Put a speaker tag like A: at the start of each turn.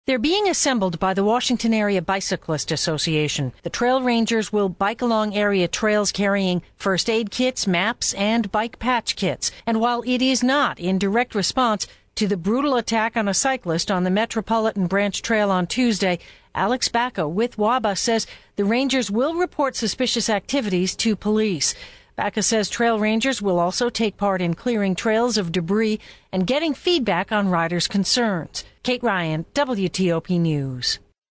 A: They're being assembled by the Washington Area Bicyclist Association. The Trail Rangers will bike along area trails carrying first aid kits, maps, and bike patch kits. And while it is not in direct response to the brutal attack on a cyclist on the Metropolitan Branch Trail on Tuesday, Alex Bacco with WABA says the Rangers will report suspicious activities to police. Bacco says trail rangers will also take part in clearing trails of debris and getting feedback on riders' concerns. Kate Ryan, WTOP News.